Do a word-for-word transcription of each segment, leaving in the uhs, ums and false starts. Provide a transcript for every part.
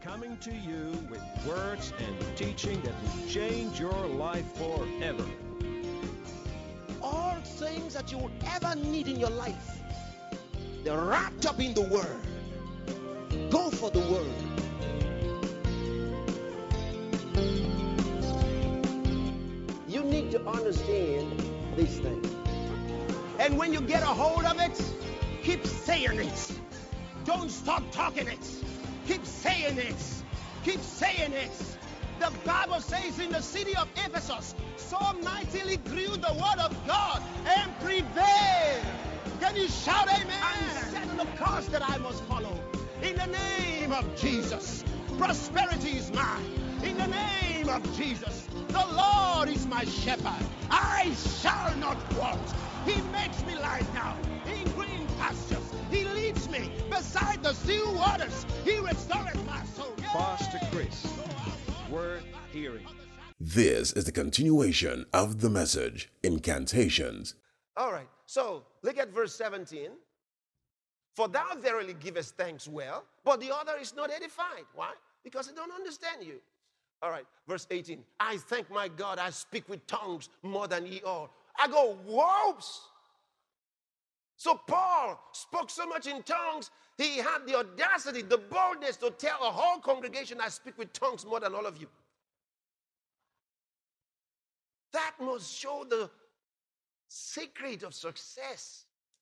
coming to you with words and teaching that will change your life forever. All things that you will ever need in your life, they're wrapped up in the Word. Go for the Word. You need to understand these things. And when you get a hold of it, keep saying it. Don't stop talking it. Keep saying it. Keep saying it. The Bible says in the city of Ephesus, so mightily grew the word of God and prevailed. Can you shout amen? I'm setting the course that I must follow. In the name of Jesus, prosperity is mine. In the name of Jesus, the Lord is my shepherd. I shall not want. He makes me lie down in green pastures. He leads me beside the still waters. He restores my soul. Pastor Chris, word hearing. This is the continuation of the message, Incantations. All right, so look at verse seventeen. For thou verily givest thanks well, but the other is not edified. Why? Because he don't understand you. All right, verse eighteen. I thank my God, I speak with tongues more than ye all. I go, whoops. So Paul spoke so much in tongues, he had the audacity, the boldness to tell a whole congregation, I speak with tongues more than all of you. That must show the secret of success.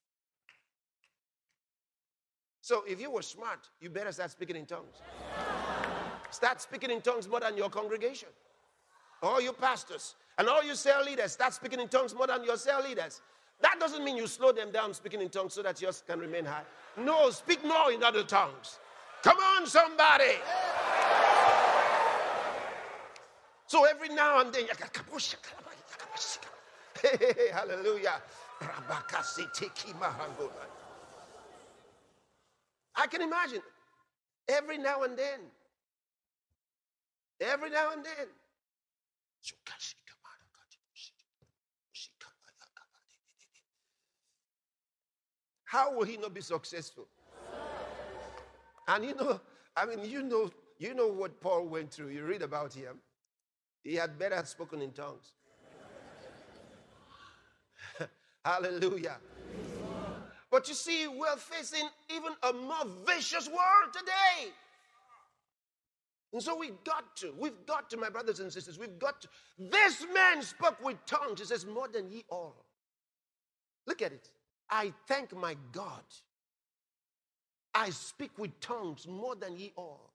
So if you were smart, you better start speaking in tongues. Start speaking in tongues more than your congregation. All you pastors and all you cell leaders, start speaking in tongues more than your cell leaders. That doesn't mean you slow them down speaking in tongues so that yours can remain high. No, speak more in other tongues. Come on, somebody. So every now and then, hey, hallelujah. I can imagine every now and then, every now and then. How will he not be successful? And you know, I mean, you know, you know what Paul went through. You read about him. He had better have spoken in tongues. Hallelujah. But you see, we're facing even a more vicious world today. And so we got to, we've got to, my brothers and sisters, we've got to. This man spoke with tongues. He says, more than ye all. Look at it. I thank my God. I speak with tongues more than ye all.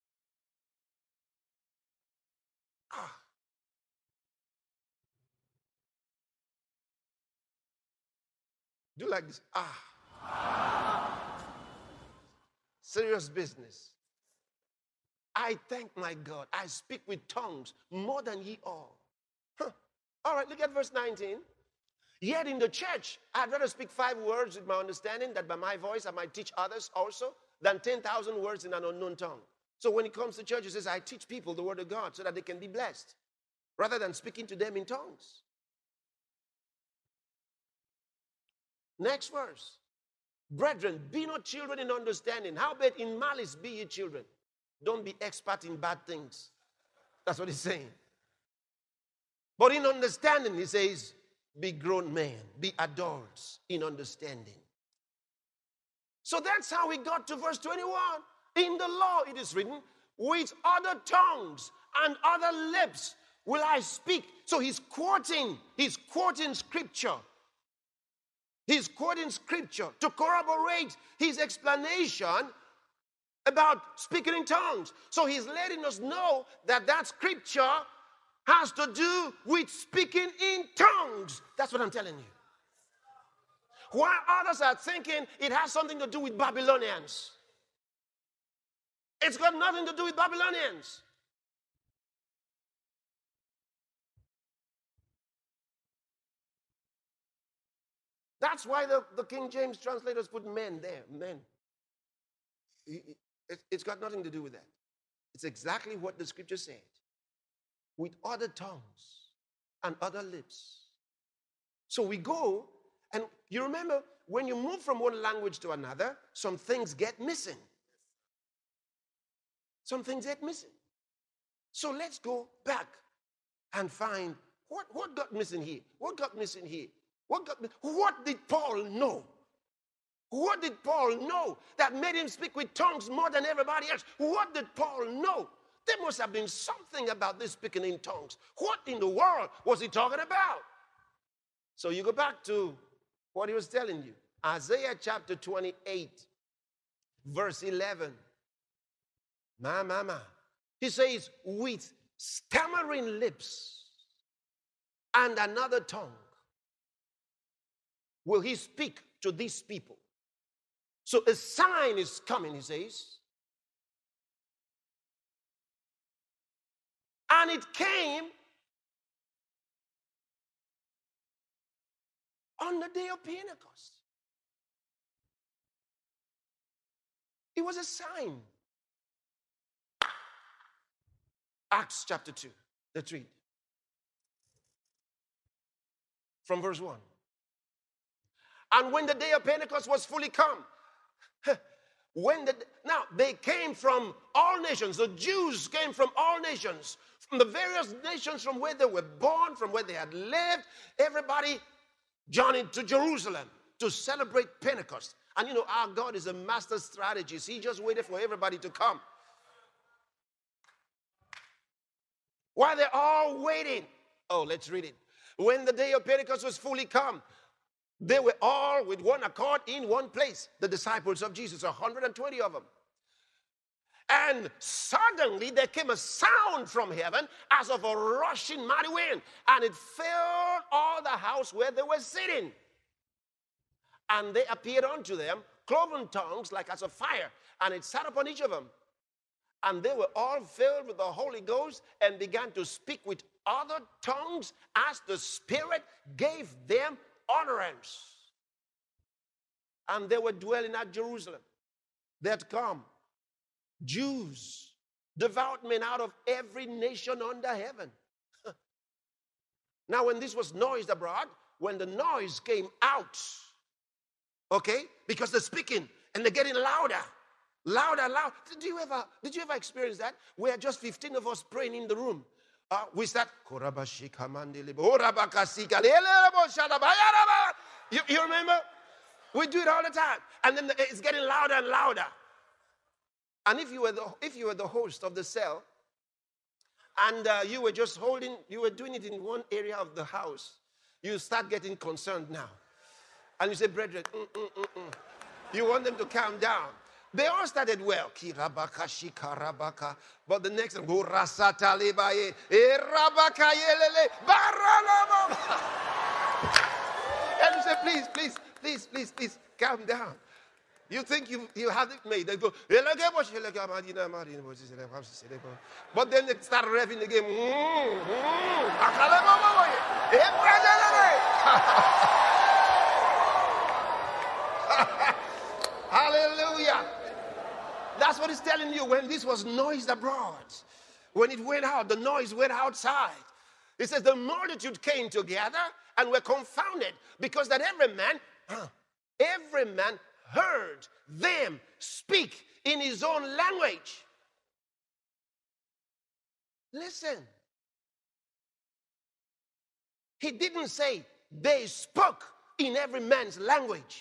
Ah. Do like this. Ah. ah. Serious business. I thank my God. I speak with tongues more than ye all. Huh. All right, look at verse nineteen. Yet in the church, I'd rather speak five words with my understanding that by my voice I might teach others also than ten thousand words in an unknown tongue. So when it comes to church, it says, I teach people the word of God so that they can be blessed rather than speaking to them in tongues. Next verse. Brethren, be not children in understanding. Howbeit in malice be ye children. Don't be expert in bad things. That's what he's saying. But in understanding, he says, be grown men, be adults in understanding. So that's how we got to verse twenty-one. In the law it is written, with other tongues and other lips will I speak. So he's quoting, he's quoting scripture. He's quoting scripture to corroborate his explanation about speaking in tongues. So he's letting us know that that scripture has to do with speaking in tongues. That's what I'm telling you. While others are thinking it has something to do with Babylonians. It's got nothing to do with Babylonians. That's why the, the King James translators put men there, men. It, it, it's got nothing to do with that. It's exactly what the scripture said. With other tongues and other lips. So we go, and you remember, when you move from one language to another, some things get missing. Some things get missing. So let's go back and find what, what got missing here. What got missing here? What got What did Paul know? What did Paul know that made him speak with tongues more than everybody else? What did Paul know? There must have been something about this speaking in tongues. What in the world was he talking about? So you go back to what he was telling you. Isaiah chapter twenty-eight, verse eleven. Ma, ma, ma. He says, with stammering lips and another tongue will he speak to these people. So a sign is coming, he says. And it came on the day of Pentecost. It was a sign. Acts chapter two. Let's read. From verse one. And when the day of Pentecost was fully come, when the, now they came from all nations. The Jews came from all nations, from the various nations from where they were born, from where they had lived. Everybody journeyed to Jerusalem to celebrate Pentecost. And you know, our God is a master strategist. He just waited for everybody to come. While they're all waiting, oh, let's read it. When the day of Pentecost was fully come, they were all with one accord in one place. The disciples of Jesus, one hundred twenty of them. And suddenly there came a sound from heaven as of a rushing mighty wind, and it filled all the house where they were sitting. And they appeared unto them, cloven tongues like as of fire, and it sat upon each of them. And they were all filled with the Holy Ghost and began to speak with other tongues as the Spirit gave them utterance. And they were dwelling at Jerusalem. They had come Jews, devout men out of every nation under heaven. Now, when this was noised abroad, when the noise came out, okay, because they're speaking and they're getting louder, louder, louder. Did you ever, did you ever experience that? We are just fifteen of us praying in the room. Uh, we start. You, you remember? We do it all the time, and then it's getting louder and louder. And if you were the if you were the host of the cell, and uh, you were just holding, you were doing it in one area of the house, you start getting concerned now, and you say, "Brethren, mm, mm, mm, mm." You want them to calm down. They all started well. But the next one, go rasata lebaye, erabaka yelele, baranamo. And you say, please, please, please, please, please, calm down. You think you, you have it made. They go, but then they start revving again. Hallelujah. That's what it's telling you. When this was noised abroad, when it went out, the noise went outside. It says the multitude came together and were confounded, because that every man, every man heard them speak in his own language. Listen. He didn't say they spoke in every man's language.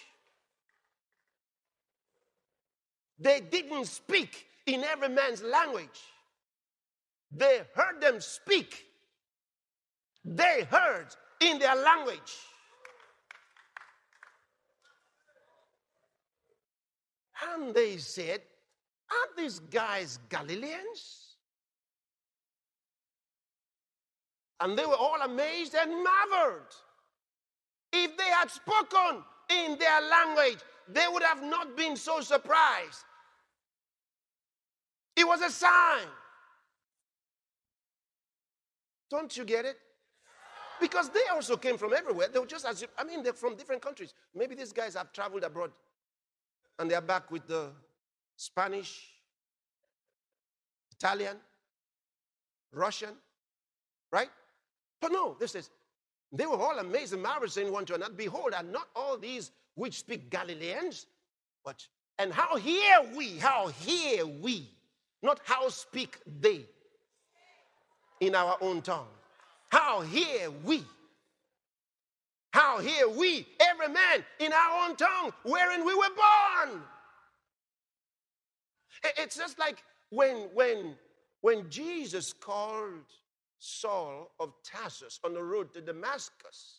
They didn't speak in every man's language. They heard them speak. They heard in their language. And they said, aren't these guys Galileans? And they were all amazed and marveled. If they had spoken in their language, they would have not been so surprised. It was a sign. Don't you get it? Because they also came from everywhere. They were just as, I mean, they're from different countries. Maybe these guys have traveled abroad and they're back with the Spanish, Italian, Russian, right? But no, this is, they were all amazed and marveled, saying one to another, behold, are not all these which speak Galileans? But, and how hear we, how hear we? Not how speak they in our own tongue. How hear we? How hear we, every man in our own tongue, wherein we were born? It's just like when, when, when Jesus called Saul of Tarsus on the road to Damascus.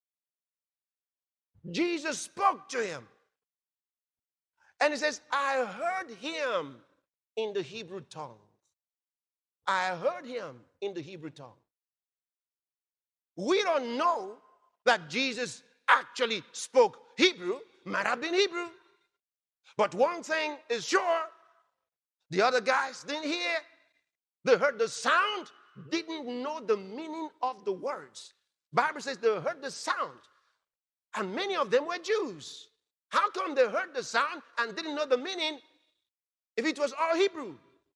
Jesus spoke to him. And he says, I heard him in the Hebrew tongue. I heard him in the Hebrew tongue. We don't know that Jesus actually spoke Hebrew. Might have been Hebrew. But one thing is sure, the other guys didn't hear. They heard the sound, didn't know the meaning of the words. Bible says they heard the sound, and many of them were Jews. How come they heard the sound and didn't know the meaning if it was all Hebrew?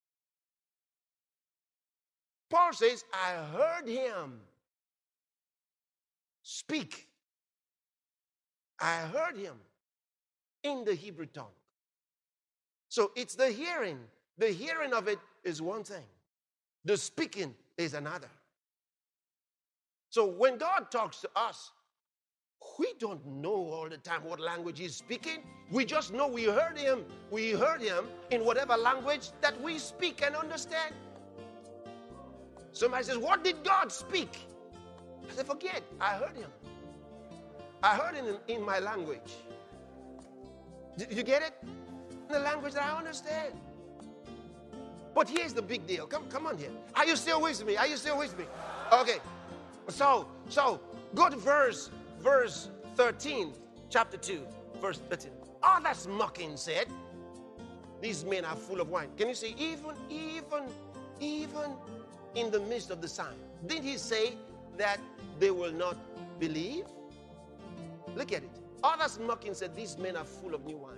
Paul says, I heard him speak. I heard him in the Hebrew tongue. So it's the hearing. The hearing of it is one thing. The speaking is another. So when God talks to us, we don't know all the time what language he's speaking. We just know we heard him. We heard him in whatever language that we speak and understand. Somebody says, what did God speak? I said, forget, I heard him. I heard him in, in my language. Did you get it? In the language that I understand. But here's the big deal. Come, come on here. Are you still with me? Are you still with me? Okay. So, so go to verse, verse thirteen, chapter two, verse thirteen. Others mocking said, these men are full of wine. Can you see? Even, even, even in the midst of the sign, did he say that they will not believe? Look at it. Others mocking said, these men are full of new wine.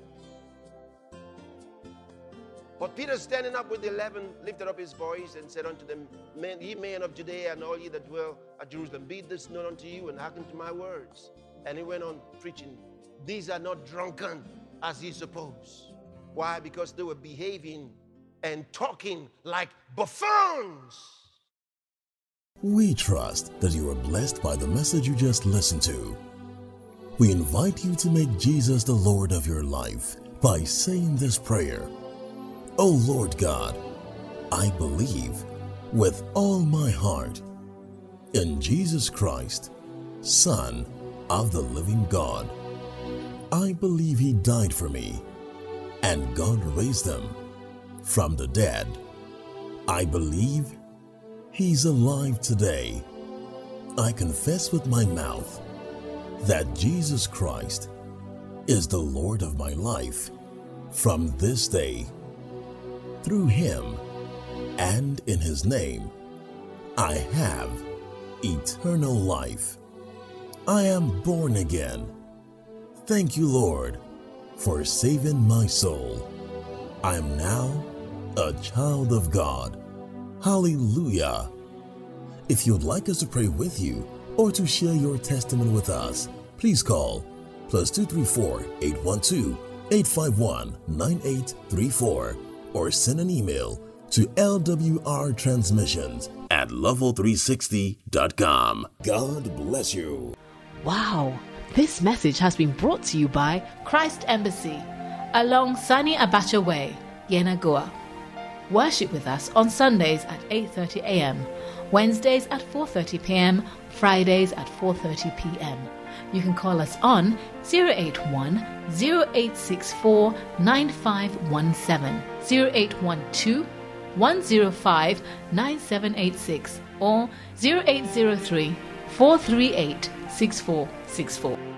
But Peter, standing up with the eleven, lifted up his voice and said unto them, men, ye men of Judea, and all ye that dwell at Jerusalem, be this known unto you, and hearken to my words. And he went on preaching, these are not drunken, as ye suppose. Why? Because they were behaving and talking like buffoons. We trust that you are blessed by the message you just listened to. We invite you to make Jesus the Lord of your life by saying this prayer. O Lord God, I believe with all my heart in Jesus Christ, Son of the living God. I believe he died for me, and God raised him from the dead. I believe he's alive today. I confess with my mouth that Jesus Christ is the Lord of my life from this day. Through him and in his name, I have eternal life. I am born again. Thank you, Lord, for saving my soul. I am now a child of God. Hallelujah. If you'd like us to pray with you or to share your testimony with us, please call plus two three four, eight one two, eight five one, nine eight three four or send an email to L W R transmissions at level three sixty dot com. God bless you. Wow, this message has been brought to you by Christ Embassy along Sani Abacha Way, Yenagoa. Worship with us on Sundays at eight thirty a.m., Wednesdays at four thirty p.m., Fridays at four thirty p.m. You can call us on zero eight one, zero eight six four, nine five one seven, zero eight one two, one zero five, nine seven eight six or zero eight zero three, four three eight, six four six four.